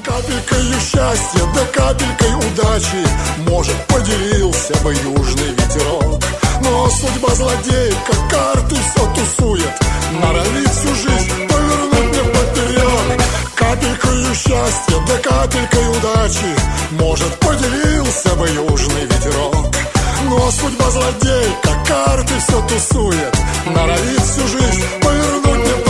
Капелькой счастья, да капелькой удачи, может, поделился бы южный ветерок. Но судьба злодейка, карты все тусует, норовит всю жизнь повернуть мне поперек. Капелькой счастья, да капелькой удачи, может, поделился бы южный ветерок. Но судьба злодейка, карты все тусует, норовит всю жизнь повернуть мне поперек.